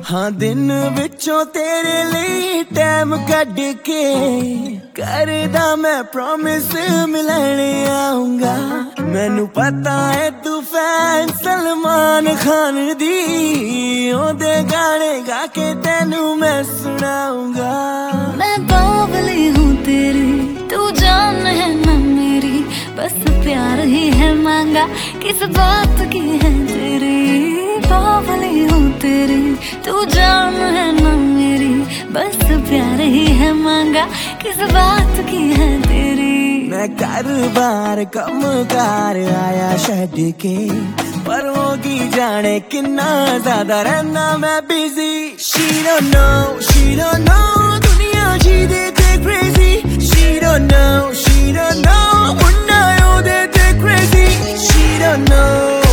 हाँ दिन विचों तेरे लिए टाइम कढ़ के करदा मैं प्रॉमिस मिलने आऊंगा। मैनू पता है तू फैन सलमान खान दी, ओदे गाने गा के तेनू मैं सुनाऊंगा। मैं बावली हूँ तेरी, तू जान है ना मेरी, बस प्यार ही है मांगा, किस बात की है तेरी। बावली हूँ तेरी, तू जान है ना मेरी, बस प्यार ही है मांगा, किस बात की है तेरी। मैं कारोबार कम कार आया छड्ड के, पर होगी जाने किन्ना ज्यादा रहना मैं बिजी। She don't know दुनिया जी दे ते crazy। She don't know Munna ओ दे ते crazy। She don't know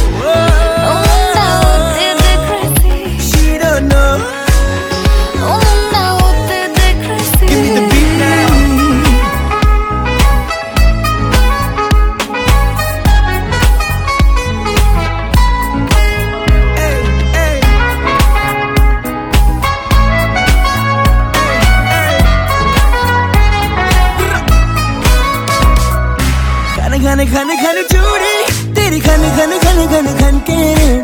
खन चूड़ी तेरी खन के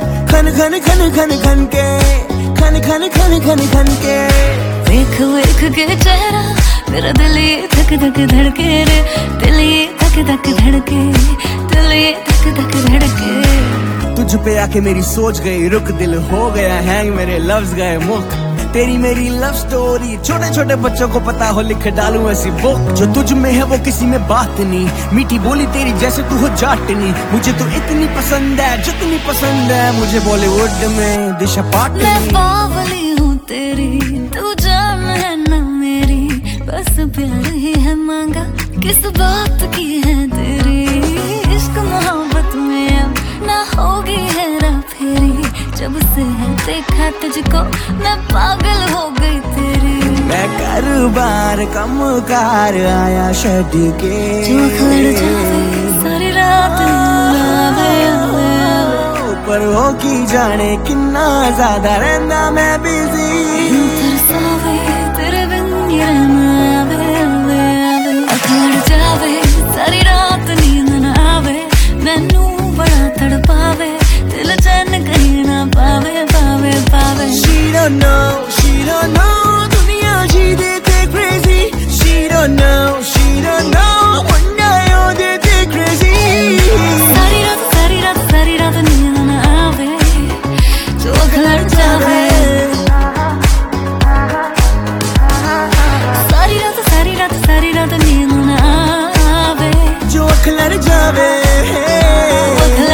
खन के देख के चेहरा मेरा दिल ये धक धड़के रे, दिल ये धक धड़के, दिल ये धक धड़के। तुझ पे आके मेरी सोच गई रुक, दिल हो गया हैंग, मेरे लफ्ज गए मुक। तेरी मेरी लव स्टोरी छोटे छोटे बच्चों को पता हो, लिख डालूं ऐसी बुक। जो तुझ में है वो किसी में बात नहीं, मीठी बोली तेरी जैसे तू हो जाटनी। मुझे तो इतनी पसंद है जितनी पसंद है मुझे बॉलीवुड में दिशा पाटनी। मैं बावली हूँ तेरी, तू जान है ना मेरी, बस प्यार ही है मांगा, किस बात की है तेरी। इश्क मोहब्बत में अब ना होगी हेरा फेरी, जब से है देखा तुझको मैं पागल हो गई तेरी। मैं कारोबार कम कार आया छड्ड के, सारी रात पर हो की जाने किन्ना ज्यादा रहना मैं बिजी। तेरे बिन जावे सारी रात नींद न आवे, मैनू बड़ा तड़पावे, दिल चैन कहीं ना पावे। She don't know दुनिया जी देते crazy। She don't know Munna ओ देते crazy। सारी रात नींद न आवे, जो घर जावे। सारी रात नींद न आवे, जो अखलर जावे।